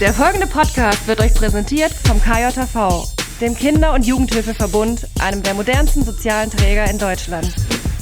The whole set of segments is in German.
Der folgende Podcast wird euch präsentiert vom KJV, dem Kinder- und Jugendhilfeverbund, einem der modernsten sozialen Träger in Deutschland.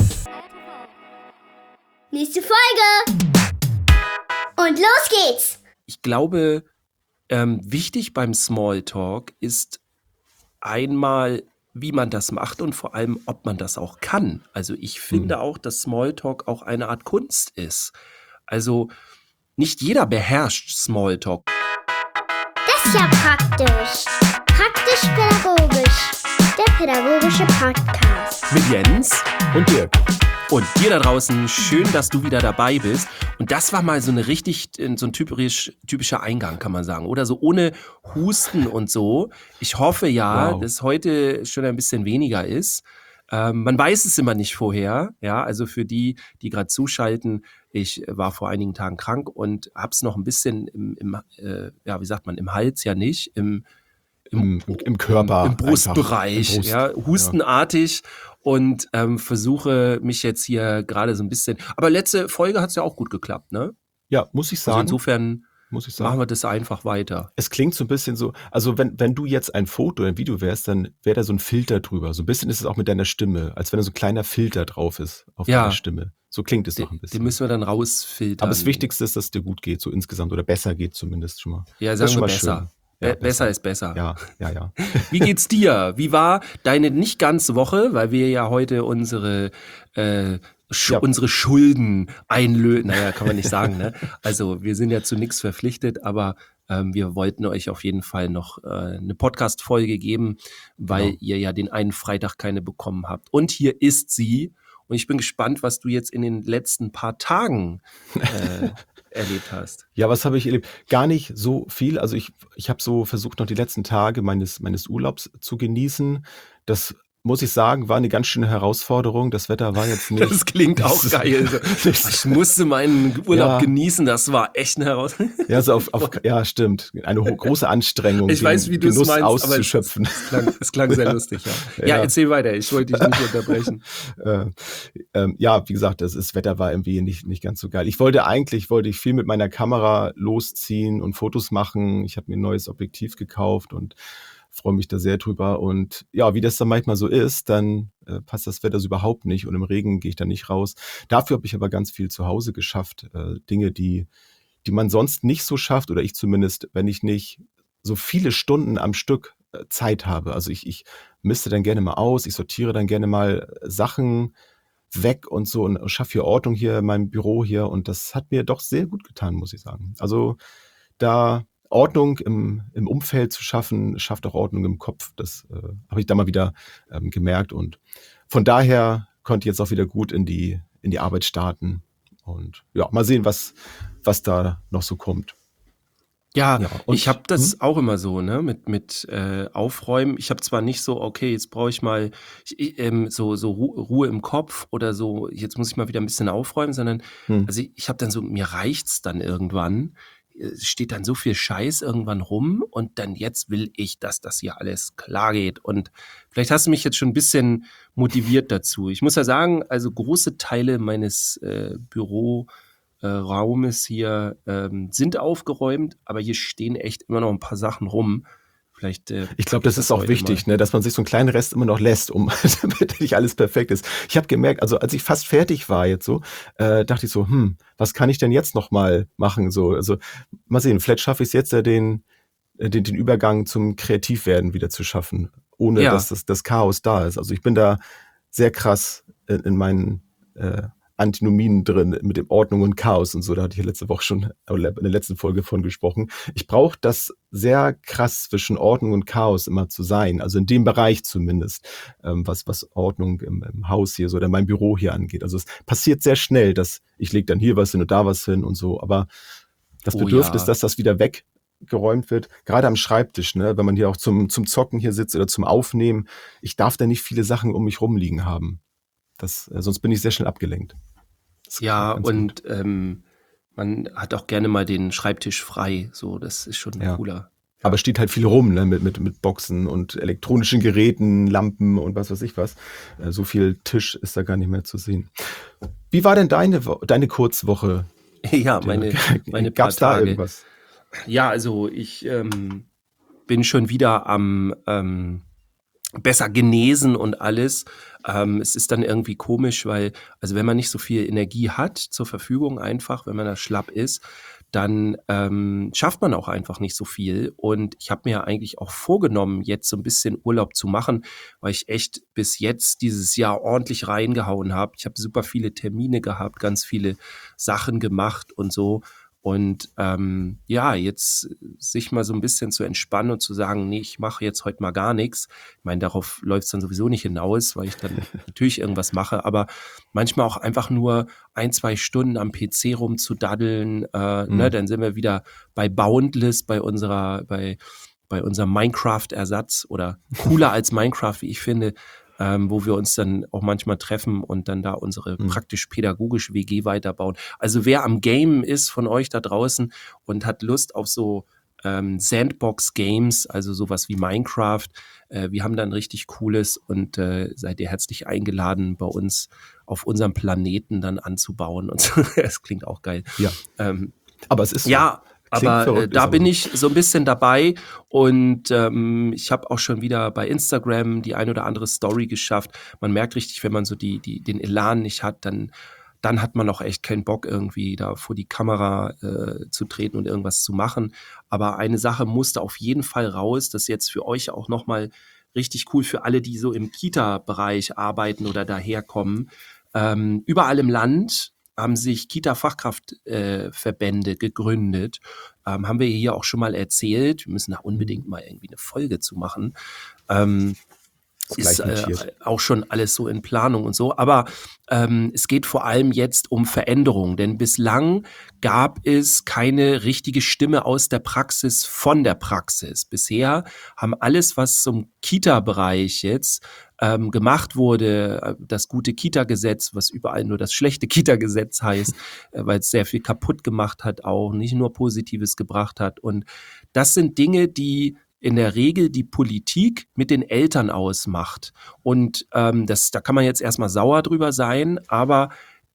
Nächste Folge! Und los geht's! Ich glaube, wichtig beim Smalltalk ist einmal, wie man das macht und vor allem, ob man das auch kann. Also ich finde auch, dass Smalltalk auch eine Art Kunst ist. Also nicht jeder beherrscht Smalltalk. Das ist ja praktisch. Praktisch-pädagogisch. Der pädagogische Podcast. Mit Jens Und Dirk. und dir da draußen. Schön, dass du wieder dabei bist. Und das war mal so eine so ein typischer Eingang, kann man sagen. Oder so ohne Husten und so. Ich hoffe ja, dass heute schon ein bisschen weniger ist. Man weiß es immer nicht vorher. Ja, also für die gerade zuschalten, ich war vor einigen Tagen krank und hab's noch ein bisschen im Hals ja nicht, im Körper. im Brustbereich, Im Brust, ja, hustenartig und versuche mich jetzt hier gerade so ein bisschen. Aber letzte Folge hat's ja auch gut geklappt, ne? Ja, muss ich Also sagen. insofern machen wir das einfach weiter. Es klingt so ein bisschen so, also wenn du jetzt ein Foto oder ein Video wärst, dann wäre da so ein Filter drüber. So ein bisschen ist es auch mit deiner Stimme, als wenn da so ein kleiner Filter drauf ist auf deiner Stimme. So klingt es doch ein bisschen. Den müssen wir dann rausfiltern. Aber das Wichtigste ist, dass es dir gut geht, so insgesamt, oder besser geht zumindest schon mal. Ja, Das ist sagen wir schon mal besser. schön. Ja, Besser ist besser. Ja. Wie geht's dir? Wie war deine nicht ganze Woche, weil wir ja heute unsere Schulden einlösen. Naja, kann man nicht sagen, ne? Also wir sind ja zu nichts verpflichtet, aber wir wollten euch auf jeden Fall noch eine Podcast-Folge geben, weil ihr ja den einen Freitag keine bekommen habt. Und hier ist sie. Und ich bin gespannt, was du jetzt in den letzten paar Tagen erlebt hast. Ja, was habe ich erlebt? Gar nicht so viel. Also ich habe so versucht, noch die letzten Tage meines Urlaubs zu genießen. Das muss ich sagen, war eine ganz schöne Herausforderung. Das Wetter war jetzt nicht... Das klingt auch geil. Ich musste meinen Urlaub genießen, das war echt eine Herausforderung. Ja, stimmt. Eine große Anstrengung, ich weiß, wie du es Genuss meinst, auszuschöpfen. Aber es klang sehr lustig, ja. Ja, erzähl weiter, ich wollte dich nicht unterbrechen. Wie gesagt, das Wetter war irgendwie nicht ganz so geil. Wollte ich viel mit meiner Kamera losziehen und Fotos machen. Ich habe mir ein neues Objektiv gekauft und freue mich da sehr drüber. Und ja, wie das dann manchmal so ist, dann passt das Wetter so überhaupt nicht und im Regen gehe ich da nicht raus. Dafür habe ich aber ganz viel zu Hause geschafft. Dinge, die man sonst nicht so schafft, oder ich zumindest, wenn ich nicht so viele Stunden am Stück Zeit habe. Also ich misste dann gerne mal aus, ich sortiere dann gerne mal Sachen weg und so und schaffe hier Ordnung hier in meinem Büro hier, und das hat mir doch sehr gut getan, muss ich sagen. Also da Ordnung im Umfeld zu schaffen, schafft auch Ordnung im Kopf. Das habe ich da mal wieder gemerkt, und von daher konnte ich jetzt auch wieder gut in die Arbeit starten und ja, mal sehen, was da noch so kommt. Ja, ich habe das auch immer so, ne, mit Aufräumen. Ich habe zwar nicht so, okay, jetzt brauche ich mal so Ruhe im Kopf oder so, jetzt muss ich mal wieder ein bisschen aufräumen, sondern also ich habe dann so, mir reicht's dann irgendwann. Es steht dann so viel Scheiß irgendwann rum und dann jetzt will ich, dass das hier alles klar geht. Und vielleicht hast du mich jetzt schon ein bisschen motiviert dazu. Ich muss ja sagen, also große Teile meines Büroraumes hier sind aufgeräumt, aber hier stehen echt immer noch ein paar Sachen rum. Vielleicht, ich glaube, das ist auch wichtig, ne, dass man sich so einen kleinen Rest immer noch lässt, damit nicht alles perfekt ist. Ich habe gemerkt, also als ich fast fertig war jetzt so, dachte ich so, was kann ich denn jetzt noch mal machen? So, also mal sehen, vielleicht schaffe ich es jetzt, den Übergang zum Kreativwerden wieder zu schaffen, ohne dass das Chaos da ist. Also ich bin da sehr krass in meinen Antinomien drin mit dem Ordnung und Chaos und so. Da hatte ich letzte Woche schon in der letzten Folge von gesprochen. Ich brauche das sehr krass zwischen Ordnung und Chaos immer zu sein. Also in dem Bereich zumindest, was Ordnung im Haus hier so oder mein Büro hier angeht. Also es passiert sehr schnell, dass ich lege dann hier was hin und da was hin und so. Aber das Bedürfnis, dass das wieder weggeräumt wird, gerade am Schreibtisch, ne, wenn man hier auch zum Zocken hier sitzt oder zum Aufnehmen, ich darf da nicht viele Sachen um mich rumliegen haben. Sonst bin ich sehr schnell abgelenkt. Ja, und man hat auch gerne mal den Schreibtisch frei. So, das ist schon cooler. Ja. Aber steht halt viel rum, ne, mit Boxen und elektronischen Geräten, Lampen und was weiß ich was. So viel Tisch ist da gar nicht mehr zu sehen. Wie war denn deine Kurzwoche? Ja, meine Gab's da Tage. irgendwas? Ja, also ich bin schon wieder am besser genesen und alles. Es ist dann irgendwie komisch, weil, also wenn man nicht so viel Energie hat zur Verfügung einfach, wenn man da schlapp ist, dann schafft man auch einfach nicht so viel. Und ich habe mir ja eigentlich auch vorgenommen, jetzt so ein bisschen Urlaub zu machen, weil ich echt bis jetzt dieses Jahr ordentlich reingehauen habe. Ich habe super viele Termine gehabt, ganz viele Sachen gemacht und so. Und ja, jetzt sich mal so ein bisschen zu entspannen und zu sagen, nee, ich mache jetzt heute mal gar nichts. Ich meine, darauf läuft es dann sowieso nicht hinaus, weil ich dann natürlich irgendwas mache, aber manchmal auch einfach nur 1, 2 Stunden am PC rumzudaddeln, ne, dann sind wir wieder bei Boundless, bei unserem Minecraft-Ersatz oder cooler als Minecraft, wie ich finde, wo wir uns dann auch manchmal treffen und dann da unsere praktisch-pädagogische WG weiterbauen. Also wer am Game ist von euch da draußen und hat Lust auf so Sandbox-Games, also sowas wie Minecraft, wir haben dann richtig cooles und seid ihr herzlich eingeladen, bei uns auf unserem Planeten dann anzubauen und so. Das klingt auch geil. Ja. Aber es ist so. Ja, aber verrückt, da ist bin aber ich so ein bisschen dabei und ich habe auch schon wieder bei Instagram die ein oder andere Story geschafft. Man merkt richtig, wenn man so den Elan nicht hat, dann hat man auch echt keinen Bock, irgendwie da vor die Kamera zu treten und irgendwas zu machen. Aber eine Sache musste auf jeden Fall raus, das ist jetzt für euch auch nochmal richtig cool für alle, die so im Kita-Bereich arbeiten oder daherkommen. Überall im Land haben sich Kita-Fachkraftverbände gegründet. Haben wir hier auch schon mal erzählt. Wir müssen da unbedingt mal irgendwie eine Folge zu machen. Ist auch schon alles so in Planung und so. Aber es geht vor allem jetzt um Veränderung, denn bislang gab es keine richtige Stimme aus der Praxis von der Praxis. Bisher haben alles, was zum Kita-Bereich jetzt gemacht wurde, das gute Kita-Gesetz, was überall nur das schlechte Kita-Gesetz heißt, weil es sehr viel kaputt gemacht hat, auch nicht nur Positives gebracht hat. Und das sind Dinge, die in der Regel die Politik mit den Eltern ausmacht. Und da kann man jetzt erstmal sauer drüber sein, aber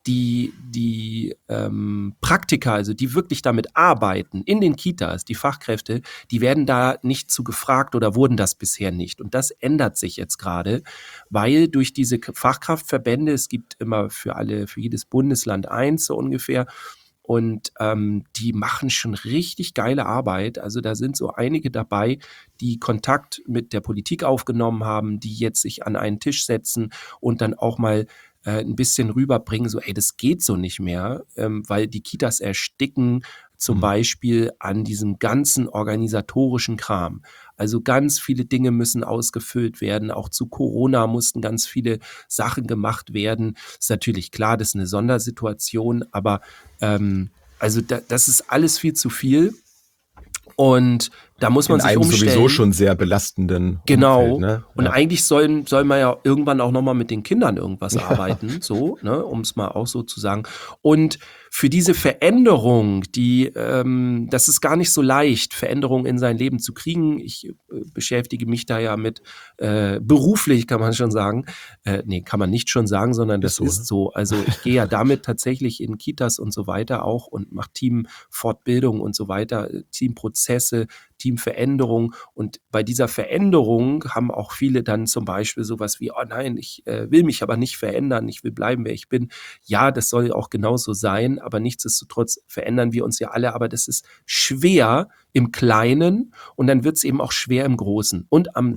die Praktiker, also die wirklich damit arbeiten, in den Kitas, die Fachkräfte, die werden da nicht zu gefragt oder wurden das bisher nicht. Und das ändert sich jetzt gerade, weil durch diese Fachkraftverbände, es gibt immer für jedes Bundesland eins so ungefähr, und die machen schon richtig geile Arbeit. Also da sind so einige dabei, die Kontakt mit der Politik aufgenommen haben, die jetzt sich an einen Tisch setzen und dann auch mal ein bisschen rüberbringen, so ey, das geht so nicht mehr, weil die Kitas ersticken zum Beispiel an diesem ganzen organisatorischen Kram. Also ganz viele Dinge müssen ausgefüllt werden. Auch zu Corona mussten ganz viele Sachen gemacht werden. Ist natürlich klar, das ist eine Sondersituation, aber also das ist alles viel zu viel. Und da muss man sich umstellen. Sowieso schon sehr belastenden Genau. Umfeld, ne? Ja. Und eigentlich soll man ja irgendwann auch nochmal mit den Kindern irgendwas arbeiten, so, ne, um es mal auch so zu sagen. Und für diese Veränderung, das ist gar nicht so leicht, Veränderungen in sein Leben zu kriegen. Ich beschäftige mich da ja mit beruflich, kann man schon sagen. Nee, kann man nicht schon sagen, sondern das ist so. Also ich gehe ja damit tatsächlich in Kitas und so weiter auch und mache Teamfortbildung und so weiter, Teamprozesse, Teamveränderung. Und bei dieser Veränderung haben auch viele dann zum Beispiel sowas wie, oh nein, ich will mich aber nicht verändern, ich will bleiben, wer ich bin. Ja, das soll auch genauso sein, aber nichtsdestotrotz verändern wir uns ja alle, aber das ist schwer im Kleinen und dann wird es eben auch schwer im Großen. Und am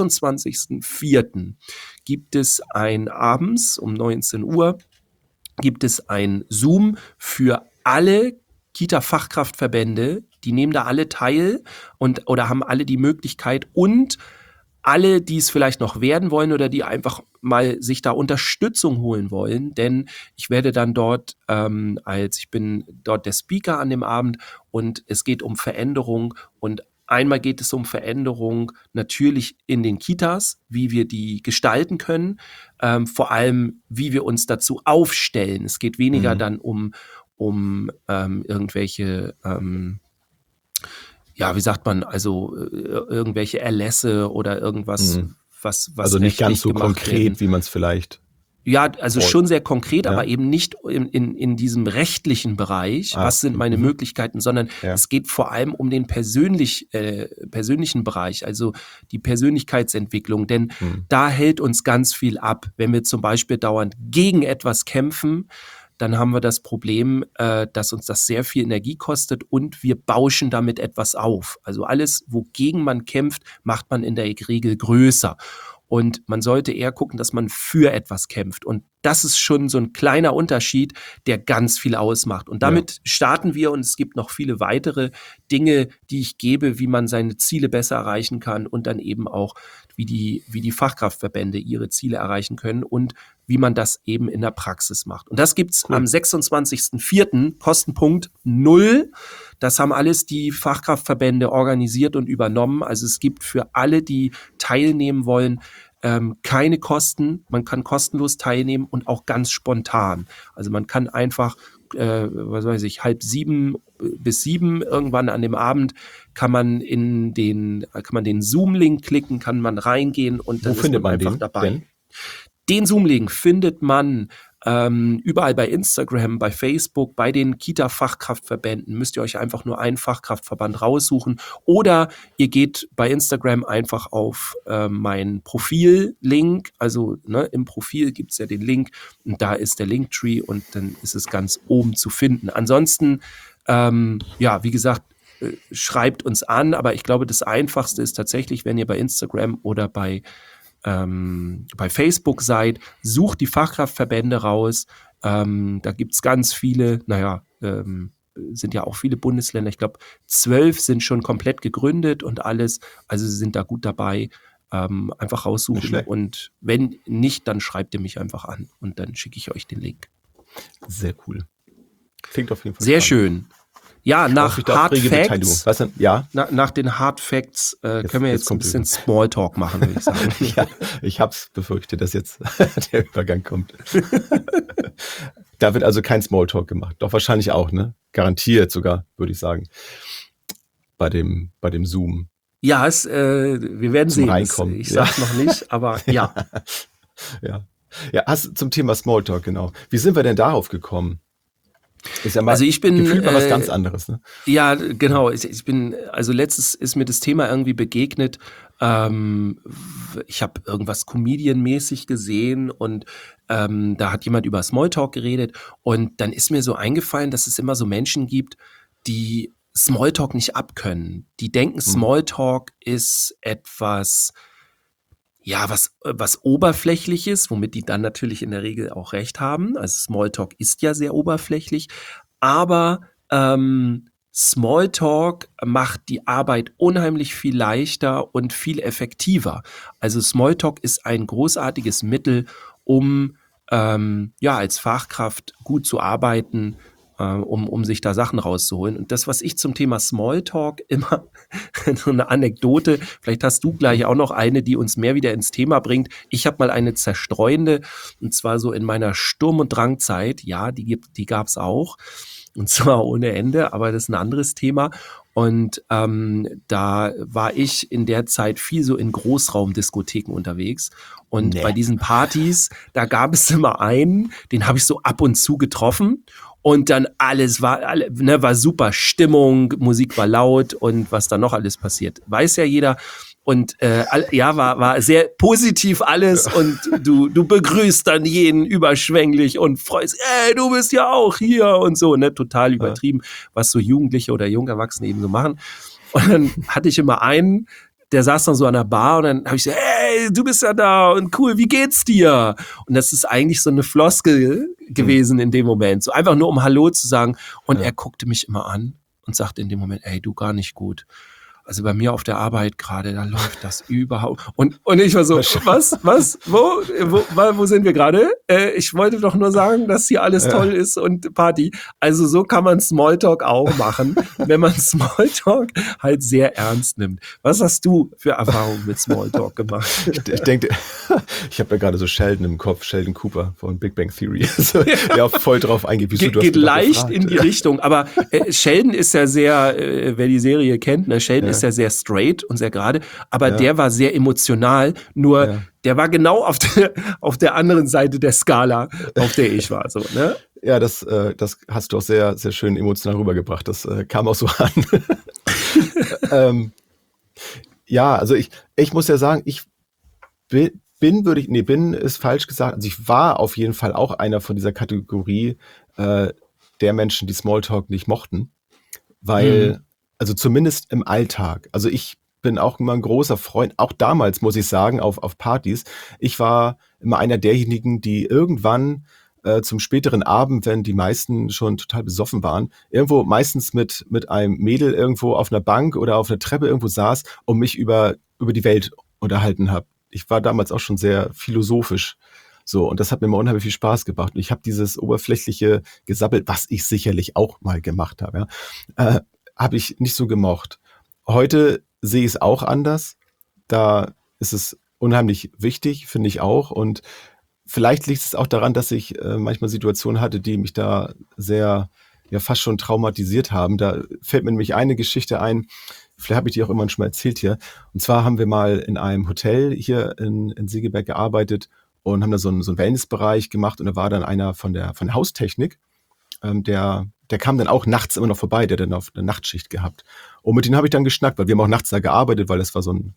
26.04. gibt es abends um 19 Uhr, gibt es ein Zoom für alle Kita-Fachkraftverbände, die nehmen da alle teil oder haben alle die Möglichkeit und alle, die es vielleicht noch werden wollen oder die einfach mal sich da Unterstützung holen wollen, denn ich werde dann dort, ich bin dort der Speaker an dem Abend und es geht um Veränderung und einmal geht es um Veränderung natürlich in den Kitas, wie wir die gestalten können, vor allem wie wir uns dazu aufstellen. Es geht weniger dann um irgendwelche wie sagt man, also irgendwelche Erlässe oder irgendwas, was also nicht ganz so konkret, werden. wie man es vielleicht Ja, also Voll. schon sehr konkret, Ja. aber eben nicht in diesem rechtlichen Bereich, was sind meine Möglichkeiten, sondern es geht vor allem um den persönlichen Bereich, also die Persönlichkeitsentwicklung, denn da hält uns ganz viel ab. Wenn wir zum Beispiel dauernd gegen etwas kämpfen, dann haben wir das Problem, dass uns das sehr viel Energie kostet und wir bauschen damit etwas auf. Also alles, wogegen man kämpft, macht man in der Regel größer. Und man sollte eher gucken, dass man für etwas kämpft. Und das ist schon so ein kleiner Unterschied, der ganz viel ausmacht. Und damit starten wir, und es gibt noch viele weitere Dinge, die ich gebe, wie man seine Ziele besser erreichen kann und dann eben auch, wie die Fachkraftverbände ihre Ziele erreichen können und wie man das eben in der Praxis macht. Und das gibt's am 26.04. Kostenpunkt 0. Das haben alles die Fachkraftverbände organisiert und übernommen. Also es gibt für alle, die teilnehmen wollen, keine Kosten. Man kann kostenlos teilnehmen und auch ganz spontan. Also man kann einfach, 6:30 bis 7 irgendwann an dem Abend kann man den Zoom-Link klicken, kann man reingehen und dann Wo findet man einfach den dabei. denn? Den Zoom-Link findet man überall bei Instagram, bei Facebook, bei den Kita-Fachkraftverbänden. Müsst ihr euch einfach nur einen Fachkraftverband raussuchen. Oder ihr geht bei Instagram einfach auf meinen Profil-Link. Also im Profil gibt's ja den Link und da ist der Linktree und dann ist es ganz oben zu finden. Ansonsten, wie gesagt, schreibt uns an, aber ich glaube, das Einfachste ist tatsächlich, wenn ihr bei Instagram oder bei Facebook seid, sucht die Fachkraftverbände raus. Da gibt's ganz viele, sind ja auch viele Bundesländer. Ich glaube, 12 sind schon komplett gegründet und alles. Also sie sind da gut dabei. Einfach raussuchen und wenn nicht, dann schreibt ihr mich einfach an und dann schicke ich euch den Link. Sehr cool. Klingt auf jeden Fall sehr spannend. schön. Ja, nach Hard Facts, Was denn? Ja? nach den Hard Facts können wir jetzt ein bisschen Smalltalk machen, würde ich sagen. Ja, ich hab's befürchtet, dass jetzt der Übergang kommt. Da wird also kein Smalltalk gemacht. Doch wahrscheinlich auch, ne? Garantiert sogar, würde ich sagen. Bei dem Zoom. Ja, wir werden sehen. Reinkommen. Ich sag's noch nicht, aber ja. Ja, zum Thema Smalltalk, genau. Wie sind wir denn darauf gekommen? Ist ja mal gefühlt mal was ganz anderes, ne? Ja, genau. Letztens ist mir das Thema irgendwie begegnet. Ich habe irgendwas Comedian-mäßig gesehen und da hat jemand über Smalltalk geredet und dann ist mir so eingefallen, dass es immer so Menschen gibt, die Smalltalk nicht abkönnen. Die denken, Smalltalk ist etwas, was Oberflächliches, womit die dann natürlich in der Regel auch recht haben. Also Smalltalk ist ja sehr oberflächlich, aber Smalltalk macht die Arbeit unheimlich viel leichter und viel effektiver. Also Smalltalk ist ein großartiges Mittel, um als Fachkraft gut zu arbeiten, um sich da Sachen rauszuholen. Und das, was ich zum Thema Smalltalk immer, so eine Anekdote, vielleicht hast du gleich auch noch eine, die uns mehr wieder ins Thema bringt. Ich habe mal eine zerstreuende, und zwar so in meiner Sturm- und Drangzeit, ja, die gab's auch, und zwar ohne Ende, aber das ist ein anderes Thema. Und da war ich in der Zeit viel so in Großraumdiskotheken unterwegs. Und bei diesen Partys, da gab es immer einen, den habe ich so ab und zu getroffen. Und dann war super Stimmung, Musik war laut und was da noch alles passiert, weiß ja jeder. Und war sehr positiv alles und du begrüßt dann jeden überschwänglich und freust, du bist ja auch hier und so, ne, total übertrieben, was so Jugendliche oder Jungerwachsene eben so machen. Und dann hatte ich immer einen, der saß dann so an der Bar und dann habe ich gesagt, hey, du bist ja da und cool, wie geht's dir? Und das ist eigentlich so eine Floskel gewesen in dem Moment, so einfach nur um Hallo zu sagen. Und er guckte mich immer an und sagte in dem Moment, ey, du gar nicht gut. Also bei mir auf der Arbeit gerade, da läuft das überhaupt. Und ich war so, was? Wo sind wir gerade? Ich wollte doch nur sagen, dass hier alles toll ist und Party. Also so kann man Smalltalk auch machen, wenn man Smalltalk halt sehr ernst nimmt. Was hast du für Erfahrungen mit Smalltalk gemacht? Ich denke, ich habe ja gerade so Sheldon im Kopf, Sheldon Cooper von Big Bang Theory, der auch voll drauf eingeht. Geht leicht in die Richtung, aber Sheldon ist ja sehr, wer die Serie kennt, ne? Sheldon ist ist ja sehr straight und sehr gerade, aber der war sehr emotional, nur der war genau auf der anderen Seite der Skala, auf der ich war. So, ne? Ja, das hast du auch sehr, sehr schön emotional rübergebracht. Das kam auch so an. Ja, also ich muss ja sagen, ich bin ist falsch gesagt. Also ich war auf jeden Fall auch einer von dieser Kategorie der Menschen, die Smalltalk nicht mochten. Weil, also zumindest im Alltag. Also ich bin auch immer ein großer Freund, auch damals muss ich sagen, auf Partys. Ich war immer einer derjenigen, die irgendwann zum späteren Abend, wenn die meisten schon total besoffen waren, irgendwo meistens mit einem Mädel irgendwo auf einer Bank oder auf einer Treppe irgendwo saß und mich über die Welt unterhalten habe. Ich war damals auch schon sehr philosophisch. So, und das hat mir immer unheimlich viel Spaß gemacht. Und ich habe dieses oberflächliche Gesabbel, was ich sicherlich auch mal gemacht habe, habe ich nicht so gemocht. Heute sehe ich es auch anders. Da ist es unheimlich wichtig, finde ich auch. Und vielleicht liegt es auch daran, dass ich manchmal Situationen hatte, die mich da sehr, fast schon traumatisiert haben. Da fällt mir nämlich eine Geschichte ein, vielleicht habe ich die auch immer schon mal erzählt hier. Und zwar haben wir mal in einem Hotel hier in Segeberg gearbeitet und haben da so einen Wellnessbereich gemacht. Und da war dann einer von der Haustechnik, der kam dann auch nachts immer noch vorbei, der dann auf eine Nachtschicht gehabt. Und mit denen habe ich dann geschnackt, weil wir haben auch nachts da gearbeitet, weil das war so ein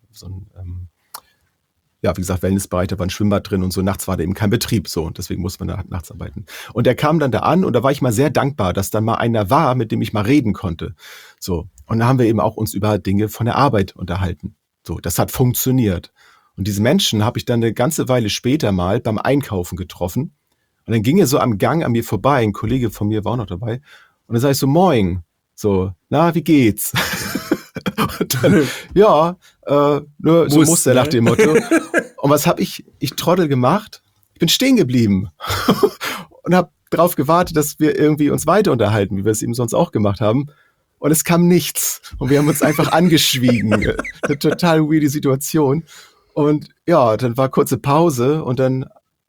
wie gesagt, Wellnessbereich, da war ein Schwimmbad drin und so, nachts war da eben kein Betrieb, so, und deswegen musste man da nachts arbeiten. Und der kam dann da an und da war ich mal sehr dankbar, dass dann mal einer war, mit dem ich mal reden konnte. So. Und da haben wir eben auch uns über Dinge von der Arbeit unterhalten. So, das hat funktioniert. Und diese Menschen habe ich dann eine ganze Weile später mal beim Einkaufen getroffen. Und dann ging er so am Gang an mir vorbei, ein Kollege von mir war auch noch dabei. Und dann sage ich so, moin. So, na, wie geht's? Und dann, so muss der nach dem Motto. Und was habe ich Trottel gemacht? Ich bin stehen geblieben und habe darauf gewartet, dass wir irgendwie uns weiter unterhalten, wie wir es eben sonst auch gemacht haben. Und es kam nichts. Und wir haben uns einfach angeschwiegen. Eine total weirde Situation. Und ja, dann war kurze Pause und dann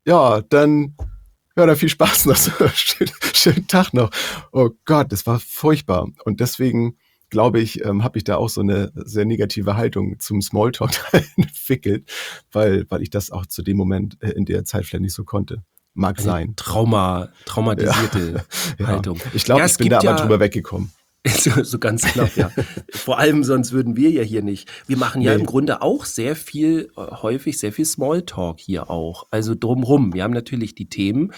viel Spaß noch. Schönen Tag noch. Oh Gott, das war furchtbar. Und deswegen glaube ich, habe ich da auch so eine sehr negative Haltung zum Smalltalk entwickelt, weil ich das auch zu dem Moment in der Zeit vielleicht nicht so konnte. Mag sein. Traumatisierte Haltung. Ich glaube, ich bin da aber drüber weggekommen. So ganz knapp, ja. Vor allem, sonst würden wir ja hier nicht. Wir machen ja im Grunde auch häufig sehr viel Smalltalk hier auch. Also drumrum. Wir haben natürlich die Themen.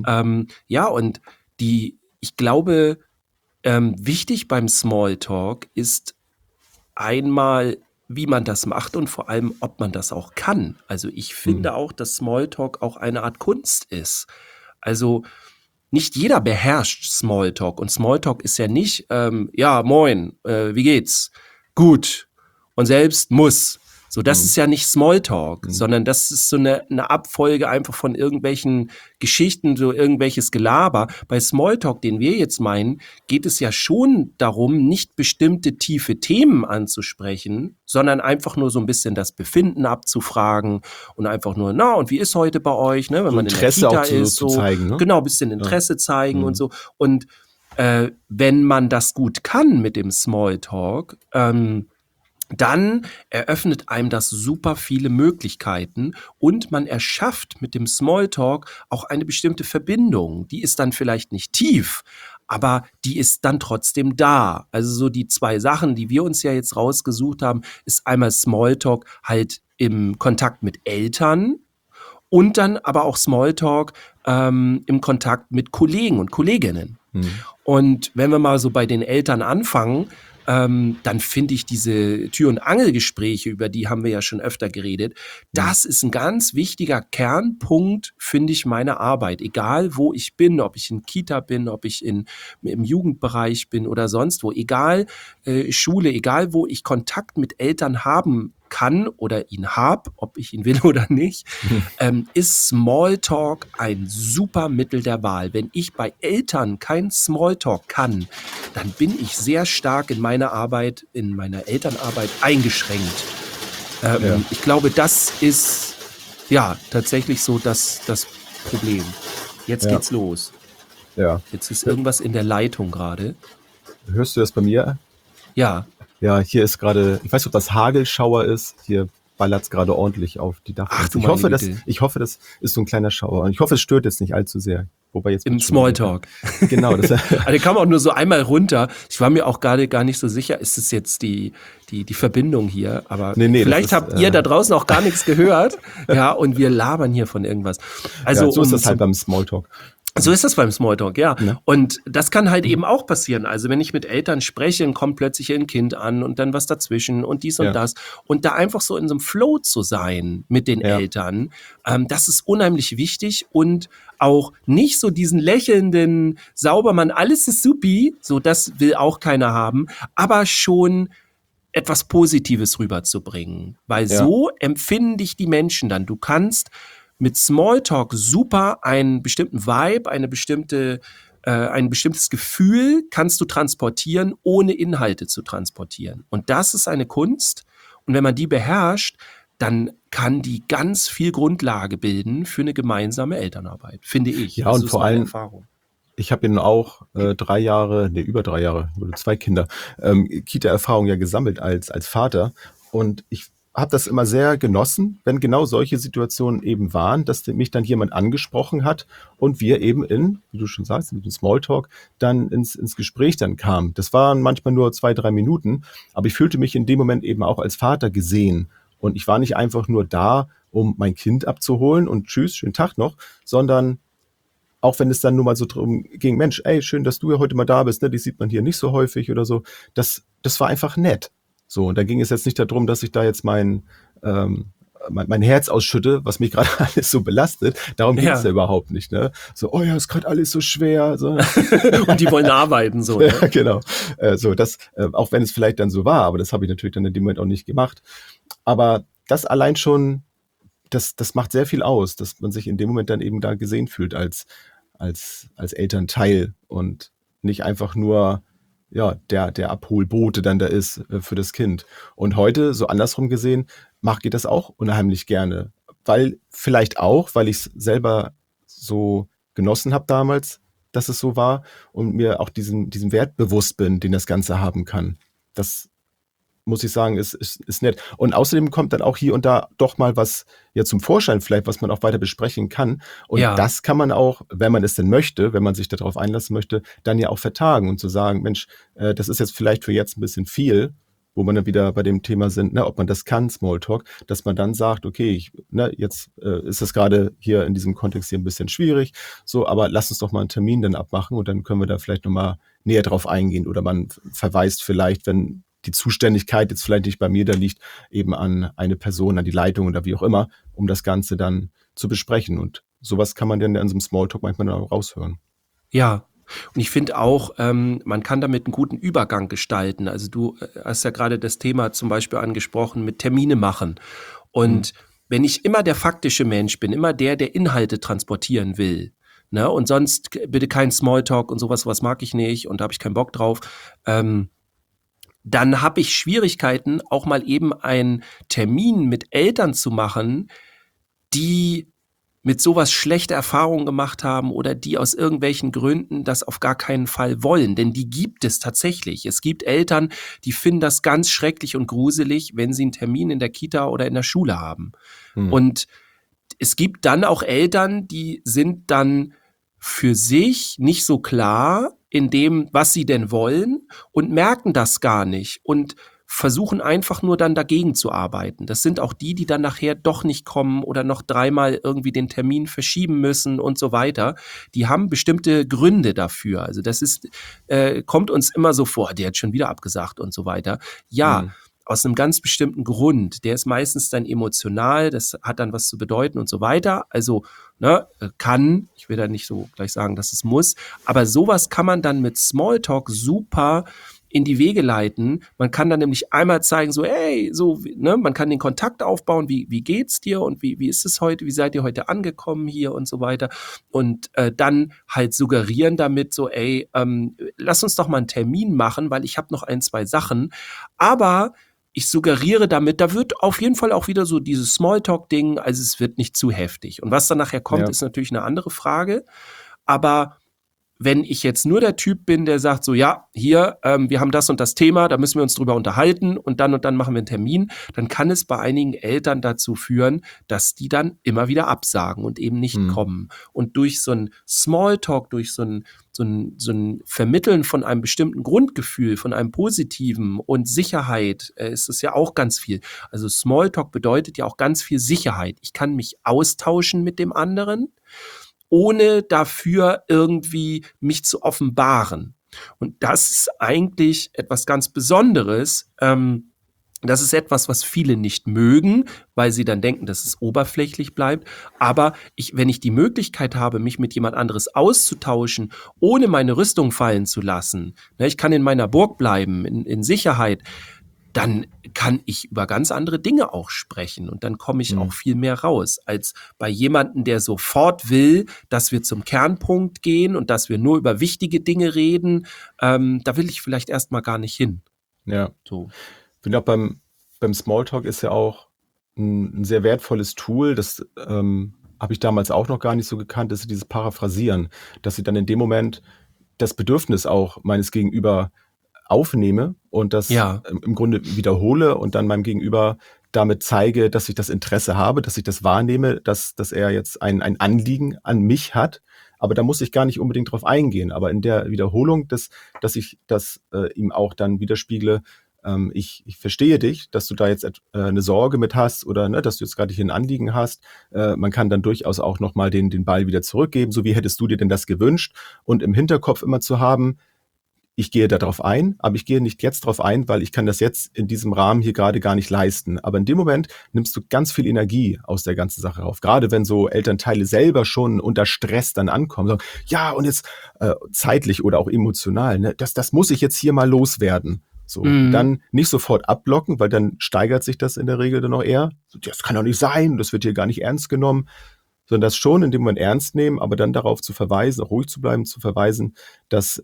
Und ich glaube, wichtig beim Smalltalk ist einmal, wie man das macht und vor allem, ob man das auch kann. Also ich finde auch, dass Smalltalk auch eine Art Kunst ist. Also nicht jeder beherrscht Smalltalk und Smalltalk ist ja nicht, moin, wie geht's? Gut. Und selbst muss. So, das ist ja nicht Smalltalk, sondern das ist so eine Abfolge einfach von irgendwelchen Geschichten, so irgendwelches Gelaber. Bei Smalltalk, den wir jetzt meinen, geht es ja schon darum, nicht bestimmte tiefe Themen anzusprechen, sondern einfach nur so ein bisschen das Befinden abzufragen und einfach nur, und wie ist heute bei euch, ne, wenn man Interesse in der Kita auch ist, zu zeigen, ne? Genau, ein bisschen Interesse zeigen und so. Und wenn man das gut kann mit dem Smalltalk, dann eröffnet einem das super viele Möglichkeiten und man erschafft mit dem Smalltalk auch eine bestimmte Verbindung. Die ist dann vielleicht nicht tief, aber die ist dann trotzdem da. Also so die zwei Sachen, die wir uns ja jetzt rausgesucht haben, ist einmal Smalltalk halt im Kontakt mit Eltern und dann aber auch Smalltalk im Kontakt mit Kollegen und Kolleginnen. Und wenn wir mal so bei den Eltern anfangen, dann finde ich diese Tür- und Angelgespräche, über die haben wir ja schon öfter geredet, das ist ein ganz wichtiger Kernpunkt, finde ich, meiner Arbeit. Egal, wo ich bin, ob ich in Kita bin, ob ich im Jugendbereich bin oder sonst wo, egal Schule, egal wo ich Kontakt mit Eltern haben kann oder ihn habe, ob ich ihn will oder nicht, ist Smalltalk ein super Mittel der Wahl. Wenn ich bei Eltern kein Smalltalk kann, dann bin ich sehr stark in meiner Elternarbeit eingeschränkt. Ich glaube, das ist tatsächlich so das Problem. Jetzt geht's los. Ja. Jetzt ist irgendwas in der Leitung gerade. Hörst du das bei mir? Ja. Ja, hier ist gerade, ich weiß nicht, ob das Hagelschauer ist. Hier ballert es gerade ordentlich auf die Dachfenster. Ach du Ich hoffe, das ist so ein kleiner Schauer. Und ich hoffe, es stört jetzt nicht allzu sehr. Wobei jetzt Im Smalltalk. Genau. Das Also der kam auch nur so einmal runter. Ich war mir auch gerade gar nicht so sicher, ist es jetzt die Verbindung hier? Aber Nee, vielleicht habt ihr da draußen auch gar nichts gehört. Ja, und wir labern hier von irgendwas. Also ja, so ist das halt beim Smalltalk. So ist das beim Smalltalk, ja. Ja. Und das kann halt eben auch passieren. Also wenn ich mit Eltern spreche, dann kommt plötzlich ein Kind an und dann was dazwischen und dies und das. Und da einfach so in so einem Flow zu sein mit den Eltern, das ist unheimlich wichtig und auch nicht so diesen lächelnden Saubermann, alles ist supi, so das will auch keiner haben, aber schon etwas Positives rüberzubringen. Weil so empfinden dich die Menschen dann. Du kannst mit Smalltalk super einen bestimmten Vibe, ein bestimmtes Gefühl kannst du transportieren, ohne Inhalte zu transportieren. Und das ist eine Kunst. Und wenn man die beherrscht, dann kann die ganz viel Grundlage bilden für eine gemeinsame Elternarbeit, finde ich. Ja, und vor allem, ich habe auch über 3 Jahre, 2 Kinder, Kita-Erfahrung ja gesammelt als Vater. Und ich habe das immer sehr genossen, wenn genau solche Situationen eben waren, dass mich dann jemand angesprochen hat und wir eben wie du schon sagst, mit dem Smalltalk dann ins Gespräch dann kamen. Das waren manchmal nur 2-3 Minuten, aber ich fühlte mich in dem Moment eben auch als Vater gesehen. Und ich war nicht einfach nur da, um mein Kind abzuholen und tschüss, schönen Tag noch, sondern auch wenn es dann nur mal so drum ging, Mensch, ey, schön, dass du ja heute mal da bist, ne? Die sieht man hier nicht so häufig oder so. Das war einfach nett. So, und da ging es jetzt nicht darum, dass ich da jetzt mein Herz ausschütte, was mich gerade alles so belastet. Darum geht es ja überhaupt nicht. Ne? So, oh ja, ist gerade alles so schwer. So. Und die wollen arbeiten. So, ne? Ja, genau. Das, auch wenn es vielleicht dann so war, aber das habe ich natürlich dann in dem Moment auch nicht gemacht. Aber das allein schon, das macht sehr viel aus, dass man sich in dem Moment dann eben da gesehen fühlt als Elternteil und nicht einfach nur der Abholbote dann da ist für das Kind. Und heute, so andersrum gesehen, geht das auch unheimlich gerne. Weil ich es selber so genossen habe damals, dass es so war und mir auch diesen Wert bewusst bin, den das Ganze haben kann. Das muss ich sagen, ist nett. Und außerdem kommt dann auch hier und da doch mal was zum Vorschein vielleicht, was man auch weiter besprechen kann. Und das kann man auch, wenn man es denn möchte, wenn man sich darauf einlassen möchte, dann ja auch vertagen und zu sagen, Mensch, das ist jetzt vielleicht für jetzt ein bisschen viel, wo man dann wieder bei dem Thema sind, ob man das kann, Smalltalk, dass man dann sagt, okay, jetzt ist das gerade hier in diesem Kontext hier ein bisschen schwierig, so, aber lass uns doch mal einen Termin dann abmachen und dann können wir da vielleicht nochmal näher drauf eingehen oder man verweist vielleicht, wenn die Zuständigkeit jetzt vielleicht nicht bei mir da liegt, eben an eine Person, an die Leitung oder wie auch immer, um das Ganze dann zu besprechen. Und sowas kann man dann in so einem Smalltalk manchmal dann auch raushören. Ja, und ich finde auch, man kann damit einen guten Übergang gestalten. Also du hast ja gerade das Thema zum Beispiel angesprochen mit Termine machen. Und wenn ich immer der faktische Mensch bin, immer der Inhalte transportieren will, ne, und sonst bitte kein Smalltalk und sowas mag ich nicht und da habe ich keinen Bock drauf, dann habe ich Schwierigkeiten, auch mal eben einen Termin mit Eltern zu machen, die mit sowas schlechte Erfahrungen gemacht haben oder die aus irgendwelchen Gründen das auf gar keinen Fall wollen. Denn die gibt es tatsächlich. Es gibt Eltern, die finden das ganz schrecklich und gruselig, wenn sie einen Termin in der Kita oder in der Schule haben. Und es gibt dann auch Eltern, die sind dann für sich nicht so klar in dem, was sie denn wollen und merken das gar nicht und versuchen einfach nur dann dagegen zu arbeiten. Das sind auch die dann nachher doch nicht kommen oder noch 3-mal irgendwie den Termin verschieben müssen und so weiter. Die haben bestimmte Gründe dafür. Also das kommt uns immer so vor, der hat schon wieder abgesagt und so weiter. Ja, aus einem ganz bestimmten Grund. Der ist meistens dann emotional, das hat dann was zu bedeuten und so weiter. Also ich will da nicht so gleich sagen, dass es muss, aber sowas kann man dann mit Smalltalk super in die Wege leiten. Man kann dann nämlich einmal zeigen, so, man kann den Kontakt aufbauen, wie geht's dir und wie ist es heute, wie seid ihr heute angekommen hier und so weiter. Und dann halt suggerieren damit so, lass uns doch mal einen Termin machen, weil ich habe noch 1-2 Sachen. Aber ich suggeriere damit, da wird auf jeden Fall auch wieder so dieses Smalltalk-Ding, also es wird nicht zu heftig. Und was dann nachher kommt, ist natürlich eine andere Frage. Aber wenn ich jetzt nur der Typ bin, der sagt so, ja, hier, wir haben das und das Thema, da müssen wir uns drüber unterhalten und dann machen wir einen Termin, dann kann es bei einigen Eltern dazu führen, dass die dann immer wieder absagen und eben nicht kommen. Und durch so ein Smalltalk, durch so ein Vermitteln von einem bestimmten Grundgefühl, von einem positiven und Sicherheit, ist es ja auch ganz viel. Also Smalltalk bedeutet ja auch ganz viel Sicherheit. Ich kann mich austauschen mit dem anderen, ohne dafür irgendwie mich zu offenbaren. Und das ist eigentlich etwas ganz Besonderes. Das ist etwas, was viele nicht mögen, weil sie dann denken, dass es oberflächlich bleibt. Aber wenn ich die Möglichkeit habe, mich mit jemand anderes auszutauschen, ohne meine Rüstung fallen zu lassen, ne, ich kann in meiner Burg bleiben, in Sicherheit, dann kann ich über ganz andere Dinge auch sprechen und dann komme ich auch viel mehr raus, als bei jemandem, der sofort will, dass wir zum Kernpunkt gehen und dass wir nur über wichtige Dinge reden. Da will ich vielleicht erstmal gar nicht hin. Ja. So. Ich finde auch beim Smalltalk ist ja auch ein sehr wertvolles Tool, das habe ich damals auch noch gar nicht so gekannt, ist dieses Paraphrasieren, dass ich dann in dem Moment das Bedürfnis auch meines Gegenüber aufnehme und das im Grunde wiederhole und dann meinem Gegenüber damit zeige, dass ich das Interesse habe, dass ich das wahrnehme, dass er jetzt ein Anliegen an mich hat. Aber da muss ich gar nicht unbedingt drauf eingehen. Aber in der Wiederholung, dass ich das ihm auch dann widerspiegle, ich verstehe dich, dass du da jetzt eine Sorge mit hast oder ne, dass du jetzt gerade hier ein Anliegen hast. Man kann dann durchaus auch nochmal den Ball wieder zurückgeben. So wie hättest du dir denn das gewünscht? Und im Hinterkopf immer zu haben, ich gehe da drauf ein, aber ich gehe nicht jetzt drauf ein, weil ich kann das jetzt in diesem Rahmen hier gerade gar nicht leisten. Aber in dem Moment nimmst du ganz viel Energie aus der ganzen Sache raus. Gerade wenn so Elternteile selber schon unter Stress dann ankommen, sagen, ja und jetzt zeitlich oder auch emotional, ne, das muss ich jetzt hier mal loswerden. So, dann nicht sofort abblocken, weil dann steigert sich das in der Regel dann noch eher. Das kann doch nicht sein, das wird hier gar nicht ernst genommen. Sondern das schon in dem Moment ernst nehmen, aber dann darauf zu verweisen, auch ruhig zu bleiben, zu verweisen, dass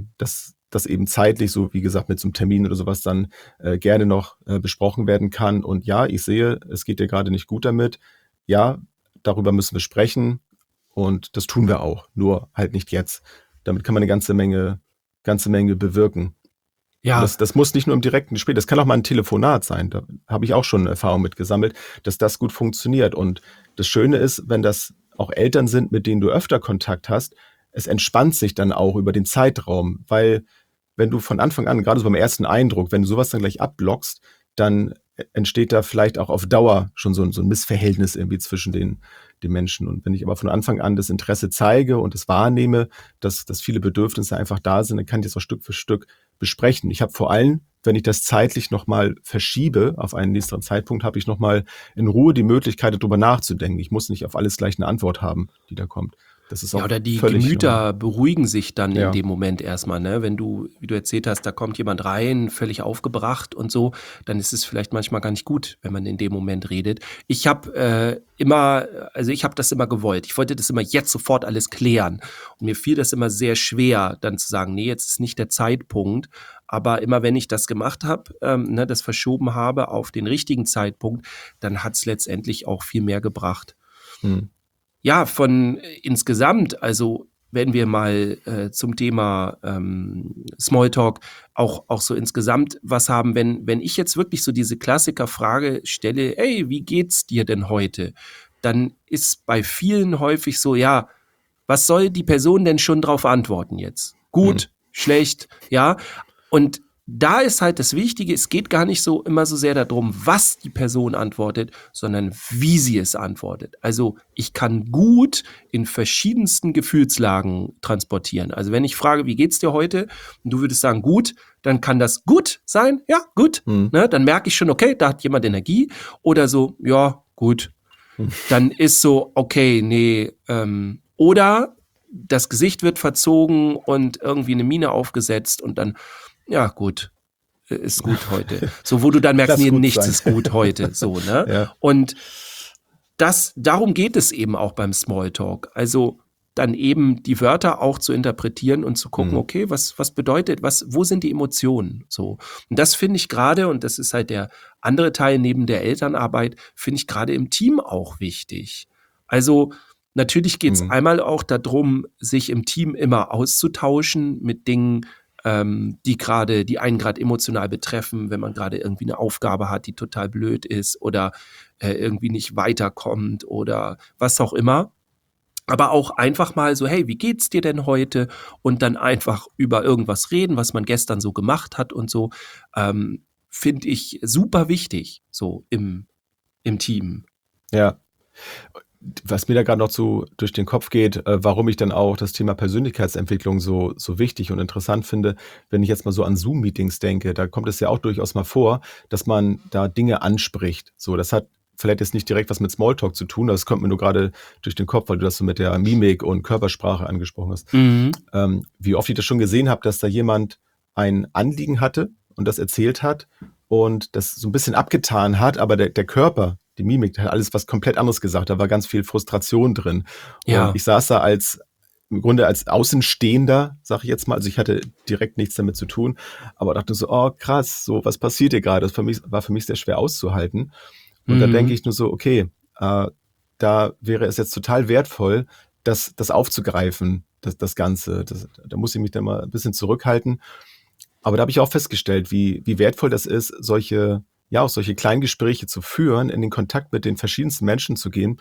das eben zeitlich, so wie gesagt, mit so einem Termin oder sowas dann gerne noch besprochen werden kann. Und ja, ich sehe, es geht dir gerade nicht gut damit. Ja, darüber müssen wir sprechen und das tun wir auch, nur halt nicht jetzt. Damit kann man eine ganze Menge bewirken. Ja. Das muss nicht nur im direkten Gespräch, das kann auch mal ein Telefonat sein. Da habe ich auch schon Erfahrung mit gesammelt, dass das gut funktioniert. Und das Schöne ist, wenn das auch Eltern sind, mit denen du öfter Kontakt hast, es entspannt sich dann auch über den Zeitraum. Weil wenn du von Anfang an, gerade so beim ersten Eindruck, wenn du sowas dann gleich abblockst, dann entsteht da vielleicht auch auf Dauer schon so ein Missverhältnis irgendwie zwischen den Menschen. Und wenn ich aber von Anfang an das Interesse zeige und es wahrnehme, dass viele Bedürfnisse einfach da sind, dann kann ich das auch Stück für Stück besprechen. Ich habe vor allem, wenn ich das zeitlich nochmal verschiebe auf einen nächsten Zeitpunkt, habe ich nochmal in Ruhe die Möglichkeit, darüber nachzudenken. Ich muss nicht auf alles gleich eine Antwort haben, die da kommt. Das ist auch oder die Gemüter beruhigen sich dann in dem Moment erstmal, ne? Wenn du, wie du erzählt hast, da kommt jemand rein, völlig aufgebracht und so, dann ist es vielleicht manchmal gar nicht gut, wenn man in dem Moment redet. Ich habe das immer gewollt. Ich wollte das immer jetzt sofort alles klären. Und mir fiel das immer sehr schwer, dann zu sagen, nee, jetzt ist nicht der Zeitpunkt. Aber immer wenn ich das gemacht habe, das verschoben habe auf den richtigen Zeitpunkt, dann hat es letztendlich auch viel mehr gebracht. Ja, von insgesamt, also wenn wir mal zum Thema Smalltalk auch so insgesamt was haben, wenn ich jetzt wirklich so diese Klassikerfrage stelle, ey, wie geht's dir denn heute? Dann ist bei vielen häufig so, ja, was soll die Person denn schon drauf antworten jetzt? Gut, schlecht, ja. Und da ist halt das Wichtige, es geht gar nicht so immer so sehr darum, was die Person antwortet, sondern wie sie es antwortet. Also ich kann gut in verschiedensten Gefühlslagen transportieren. Also wenn ich frage, wie geht's dir heute? Und du würdest sagen, gut, dann kann das gut sein, ja, gut. Ne, dann merke ich schon, okay, da hat jemand Energie. Oder so, ja, gut. Dann ist so, okay, nee, oder das Gesicht wird verzogen und irgendwie eine Miene aufgesetzt und dann ja, gut, ist gut heute. So, wo du dann merkst, nee, nichts ist gut heute, so, ne? Ja. Und darum geht es eben auch beim Smalltalk. Also dann eben die Wörter auch zu interpretieren und zu gucken, okay, was bedeutet, wo sind die Emotionen, so. Und das finde ich gerade, und das ist halt der andere Teil neben der Elternarbeit, finde ich gerade im Team auch wichtig. Also Natürlich geht es einmal auch darum, sich im Team immer auszutauschen mit Dingen, die einen gerade emotional betreffen, wenn man gerade irgendwie eine Aufgabe hat, die total blöd ist oder irgendwie nicht weiterkommt oder was auch immer. Aber auch einfach mal so, hey, wie geht's dir denn heute? Und dann einfach über irgendwas reden, was man gestern so gemacht hat und so, finde ich super wichtig, so im Team. Ja. Was mir da gerade noch durch den Kopf geht, warum ich dann auch das Thema Persönlichkeitsentwicklung so wichtig und interessant finde, wenn ich jetzt mal so an Zoom-Meetings denke, da kommt es ja auch durchaus mal vor, dass man da Dinge anspricht. So, das hat vielleicht jetzt nicht direkt was mit Smalltalk zu tun, das kommt mir nur gerade durch den Kopf, weil du das so mit der Mimik und Körpersprache angesprochen hast. Wie oft ich das schon gesehen habe, dass da jemand ein Anliegen hatte und das erzählt hat und das so ein bisschen abgetan hat, aber der Körper, die Mimik, der hat alles was komplett anderes gesagt. Da war ganz viel Frustration drin. Ja. Und ich saß da im Grunde als Außenstehender, sag ich jetzt mal. Also ich hatte direkt nichts damit zu tun, aber dachte so, oh krass, so was passiert hier gerade? Das war für mich sehr schwer auszuhalten. Und da denke ich nur so, okay, da wäre es jetzt total wertvoll, das aufzugreifen, das Ganze. Da muss ich mich dann mal ein bisschen zurückhalten. Aber da habe ich auch festgestellt, wie wertvoll das ist, solche kleinen Gespräche zu führen, in den Kontakt mit den verschiedensten Menschen zu gehen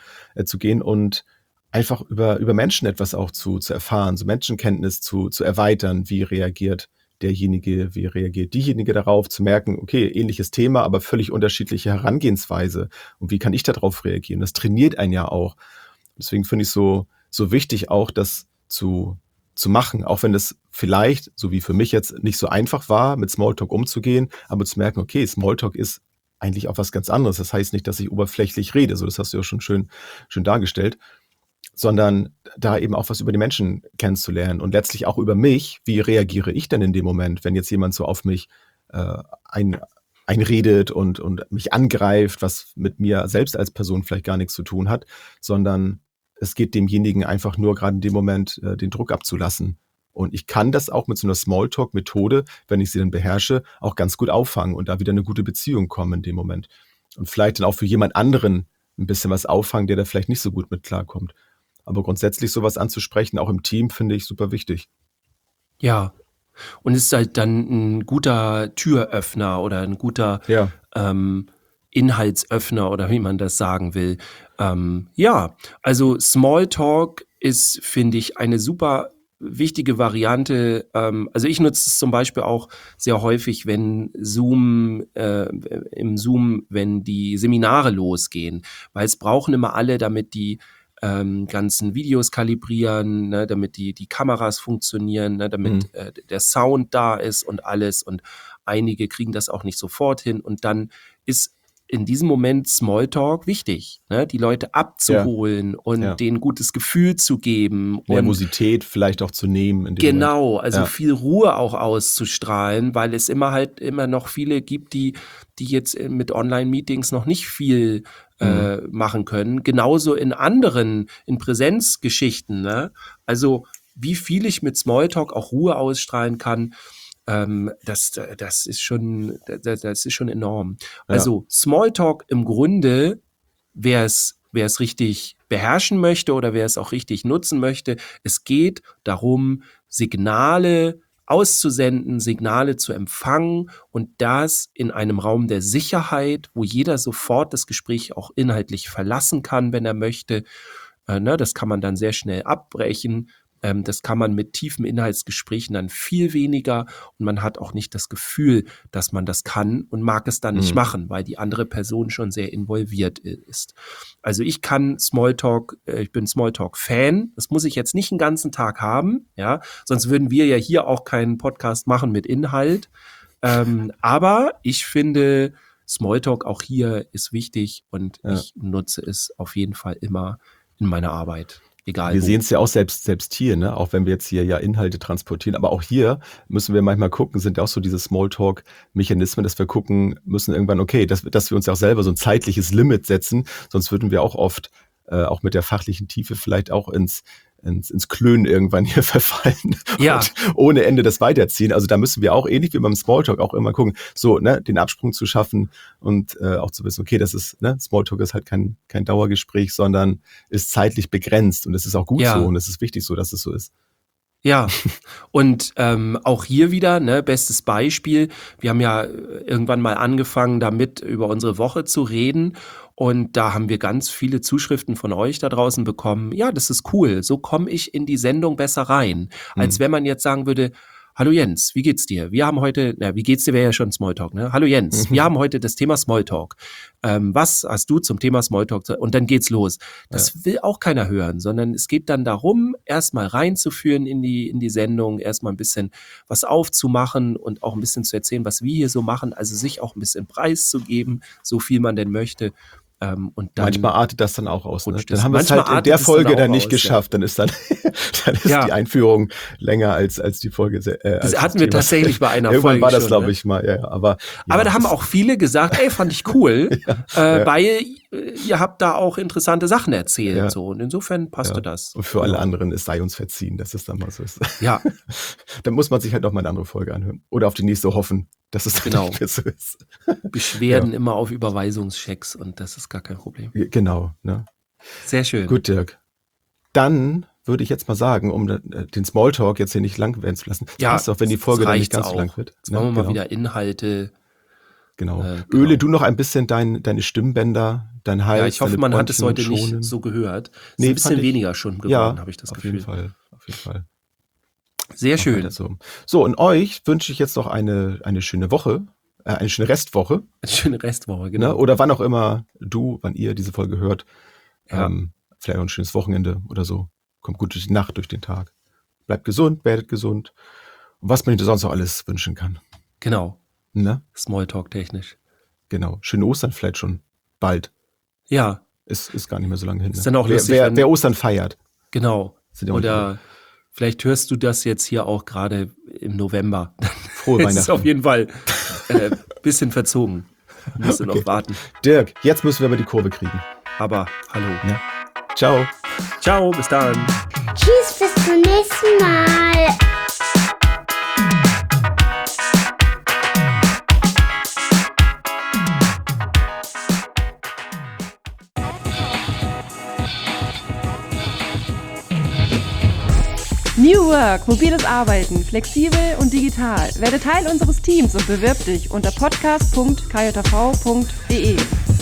und einfach über Menschen etwas auch zu erfahren, so Menschenkenntnis zu erweitern, wie reagiert derjenige, wie reagiert diejenige darauf, zu merken, okay, ähnliches Thema, aber völlig unterschiedliche Herangehensweise und wie kann ich darauf reagieren? Das trainiert einen ja auch. Deswegen finde ich so wichtig auch, das zu machen, auch wenn das vielleicht, so wie für mich jetzt, nicht so einfach war, mit Smalltalk umzugehen, aber zu merken, okay, Smalltalk ist eigentlich auch was ganz anderes. Das heißt nicht, dass ich oberflächlich rede, so das hast du ja schon schön dargestellt, sondern da eben auch was über die Menschen kennenzulernen und letztlich auch über mich. Wie reagiere ich denn in dem Moment, wenn jetzt jemand so auf mich einredet und mich angreift, was mit mir selbst als Person vielleicht gar nichts zu tun hat, sondern es geht demjenigen einfach nur gerade in dem Moment den Druck abzulassen. Und ich kann das auch mit so einer Smalltalk-Methode, wenn ich sie dann beherrsche, auch ganz gut auffangen und da wieder eine gute Beziehung kommen in dem Moment. Und vielleicht dann auch für jemand anderen ein bisschen was auffangen, der da vielleicht nicht so gut mit klarkommt. Aber grundsätzlich sowas anzusprechen, auch im Team, finde ich super wichtig. Ja, und es ist halt dann ein guter Türöffner oder ein guter Inhaltsöffner oder wie man das sagen will. Also Smalltalk ist, finde ich, eine super wichtige Variante. Also ich nutze es zum Beispiel auch sehr häufig, wenn wenn die Seminare losgehen, weil es brauchen immer alle, damit die ganzen Videos kalibrieren, ne, damit die Kameras funktionieren, ne, damit der Sound da ist und alles, und einige kriegen das auch nicht sofort hin, und dann ist in diesem Moment Smalltalk wichtig, ne? Die Leute abzuholen und denen gutes Gefühl zu geben. Nervosität vielleicht auch zu nehmen. In dem Moment. Also viel Ruhe auch auszustrahlen, weil es immer noch viele gibt, die jetzt mit Online-Meetings noch nicht viel machen können. Genauso in Präsenzgeschichten, ne? Also wie viel ich mit Smalltalk auch Ruhe ausstrahlen kann, das ist schon enorm. Ja. Also Smalltalk im Grunde, wer es richtig beherrschen möchte oder wer es auch richtig nutzen möchte, es geht darum, Signale auszusenden, Signale zu empfangen, und das in einem Raum der Sicherheit, wo jeder sofort das Gespräch auch inhaltlich verlassen kann, wenn er möchte. Das kann man dann sehr schnell abbrechen. Das kann man mit tiefen Inhaltsgesprächen dann viel weniger, und man hat auch nicht das Gefühl, dass man das kann und mag es dann nicht machen, weil die andere Person schon sehr involviert ist. Also ich bin Smalltalk-Fan. Das muss ich jetzt nicht den ganzen Tag haben, ja, sonst würden wir ja hier auch keinen Podcast machen mit Inhalt. Aber ich finde, Smalltalk auch hier ist wichtig, und ich nutze es auf jeden Fall immer in meiner Arbeit. Egal. Wir sehen es ja auch selbst hier, ne? Auch wenn wir jetzt hier ja Inhalte transportieren. Aber auch hier müssen wir manchmal gucken, sind ja auch so diese Smalltalk-Mechanismen, dass wir gucken müssen irgendwann, okay, dass wir uns ja auch selber so ein zeitliches Limit setzen. Sonst würden wir auch oft, auch mit der fachlichen Tiefe vielleicht auch ins ins Klönen irgendwann hier verfallen Ja. und ohne Ende das weiterziehen. Also da müssen wir auch, ähnlich wie beim Smalltalk, auch immer gucken, so, ne, den Absprung zu schaffen und auch zu wissen, okay, das ist, ne, Smalltalk ist halt kein Dauergespräch, sondern ist zeitlich begrenzt und das ist auch gut so und es ist wichtig so, dass es so ist. Ja, und auch hier wieder, ne, bestes Beispiel. Wir haben ja irgendwann mal angefangen, damit über unsere Woche zu reden. Und da haben wir ganz viele Zuschriften von euch da draußen bekommen. Ja, das ist cool. So komme ich in die Sendung besser rein. Als wenn man jetzt sagen würde, hallo Jens, wie geht's dir? Wir haben heute, wie geht's dir wäre ja schon Smalltalk, ne? Hallo Jens, wir haben heute das Thema Smalltalk. Was hast du zum Thema Smalltalk? Und dann geht's los. Das will auch keiner hören, sondern es geht dann darum, erstmal reinzuführen in die Sendung, erstmal ein bisschen was aufzumachen und auch ein bisschen zu erzählen, was wir hier so machen, also sich auch ein bisschen preiszugeben, so viel man denn möchte. Und dann manchmal artet das dann auch aus. Ne? rutscht Dann es. haben wir es Manchmal halt in artet der es dann Folge auch dann nicht aus, geschafft. Dann ist dann ist Ja. die Einführung länger als die Folge. Das hatten wir tatsächlich bei einer Irgendwann Folge war das, schon, glaube ne? ich, mal. Ja, aber da haben auch viele gesagt, ey, fand ich cool, weil ihr habt da auch interessante Sachen erzählt. Ja. So. Und insofern passte das. Und für alle anderen, es sei uns verziehen, dass es dann mal so ist. Ja, Dann muss man sich halt noch mal eine andere Folge anhören. Oder auf die nächste hoffen, dass es dann Genau. nicht mehr so ist. Beschwerden immer auf Überweisungschecks und das ist gar kein Problem. Genau. Ne? Sehr schön. Gut, Dirk. Dann würde ich jetzt mal sagen, um den Smalltalk jetzt hier nicht lang werden zu lassen, Ja, passt auch, wenn die Folge dann nicht reicht's ganz so lang auch. wird. Jetzt machen wir mal genau. wieder Inhalte. Genau. Genau. Öle du noch ein bisschen deine Stimmbänder, dein Hals. Ja, ich hoffe, deine man hat es Bronchien heute schonen. nicht so gehört. Es ist Nee, ein bisschen fand ich- weniger schon geworden, Ja, habe ich das auf Gefühl. jeden Fall. Auf jeden Fall. Sehr Machen wir schön. das So, und euch wünsche ich jetzt noch eine schöne Woche, eine schöne Restwoche, Eine schöne Restwoche, genau. ne? Oder wann auch immer wann ihr diese Folge hört. Ja. Vielleicht auch ein schönes Wochenende oder so. Kommt gut durch die Nacht, durch den Tag. Bleibt gesund, werdet gesund. Und was man dir sonst noch alles wünschen kann. Genau. Ne? Smalltalk technisch. Genau. Schöne Ostern vielleicht schon bald. Ja, Ist gar nicht mehr so lange hin. Ist dann auch wer, lustig, wer, wenn- wer Ostern feiert. genau. Sind ja auch Oder vielleicht hörst du das jetzt hier auch gerade im November. Frohe Es ist Weihnachten. auf jeden Fall bisschen verzogen. Musst du noch Okay. warten. Dirk, jetzt müssen wir aber die Kurve kriegen. Aber hallo. Ja. Ciao. Ciao, bis dann. Tschüss, bis zum nächsten Mal. New Work, mobiles Arbeiten, flexibel und digital. Werde Teil unseres Teams und bewirb dich unter podcast.kjv.de.